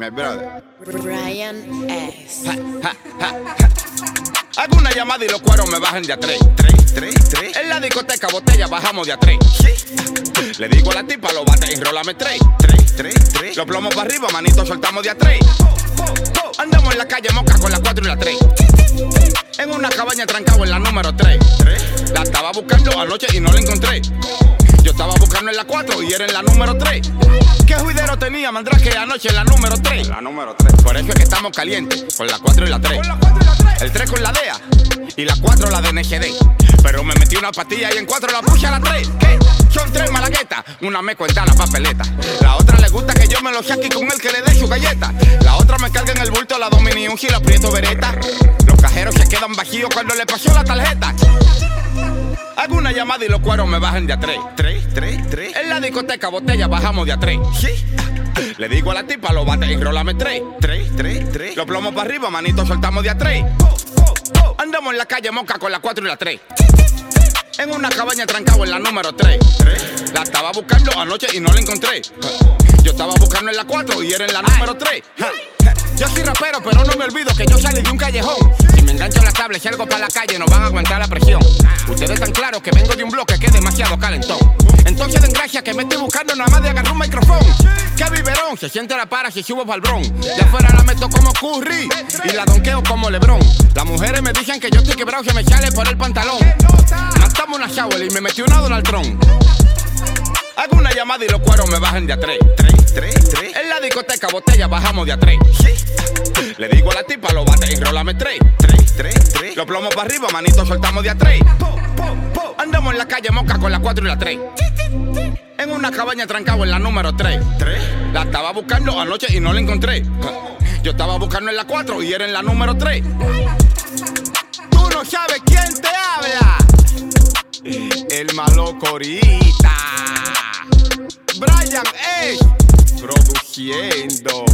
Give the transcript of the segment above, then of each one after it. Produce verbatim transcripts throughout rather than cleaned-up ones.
mi brother. Brian S. Hago una llamada y los cueros me bajan de a tres. Tres, tres, tres. En la discoteca botella bajamos de a tres. Sí. Le digo a la tipa, lo bate y rólame tres. Tres, tres, tres. Los plomos para arriba, manito, soltamos de a tres. Andamos en la calle moca con la cuatro y la tres. En una cabaña trancado en la número tres. La estaba buscando anoche y no la encontré. Yo estaba buscando en la cuatro y era en la número tres. ¿Qué juidero tenía, mandrake, anoche en la número tres? La número tres. Por eso es que estamos calientes, con la cuatro y la tres. El tres con la D E A y la cuatro la de N G D. Pero me metí una pastilla y en cuatro la puse a la tres. ¿Qué? Son tres malaguetas, una me cuenta la papeleta. La otra le gusta que yo me lo saque con él que le dé su galleta. La otra me carga en el bulto la Dominion y la Prieto Beretta. Los cajeros se quedan vacíos cuando le pasó la tarjeta. Hago una llamada y los cueros me bajan de a tres. Tres, tres, tres. En la discoteca botella bajamos de a tres. Sí. Le digo a la tipa, lo bate y rólame tres. Tres, tres, tres. Los plomos para arriba, manito, soltamos de a tres. Andamos en la calle moca con la cuatro y la tres. En una cabaña trancado en la número tres. La estaba buscando anoche y no la encontré. Yo estaba buscando en la cuatro y era en la número tres. Yo soy rapero, pero no me olvido que yo salí de un callejón. Si me engancho a la tabla y salgo para la calle, no van a aguantar la presión. Ustedes están claros que vengo de un bloque que es demasiado calentón. Entonces den gracias que me estoy buscando nada más de agarrar un micrófono. ¡Qué biberón! Se siente la para si subo pa'l bron. De afuera la meto como Curry y la donqueo como Lebron. Las mujeres me dicen que yo estoy quebrado, se me sale por el pantalón. Matamos una shower y me metí una Donald Trump. Hago una llamada y los cueros me bajan de a tres. Tres, tres, tres. En la discoteca botella bajamos de a tres. Sí. Le digo a la tipa, lo bate y rólame tres. Tres, tres, tres. Los plomos para arriba, manito, soltamos de a tres. Andamos en la calle moca con la cuatro y la tres. En una cabaña trancado en la número tres. La estaba buscando anoche y no la encontré. Yo estaba buscando en la cuatro y era en la número tres. Tú no sabes quién te habla. El malo corita. Brian S. produciendo.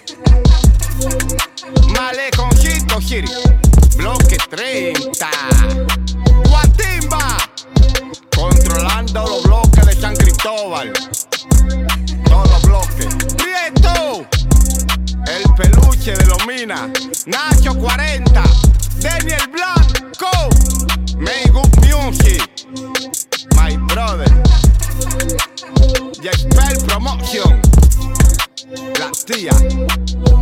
Maleconcito City. Bloque treinta. Guatimba. Controlando los bloques de San Cristóbal. Todos los bloques. Prieto. El peluche de los minas. Nacho cuarenta. Daniel Blanco. Make Good Music. My brother. Yespel Promotion. La tía.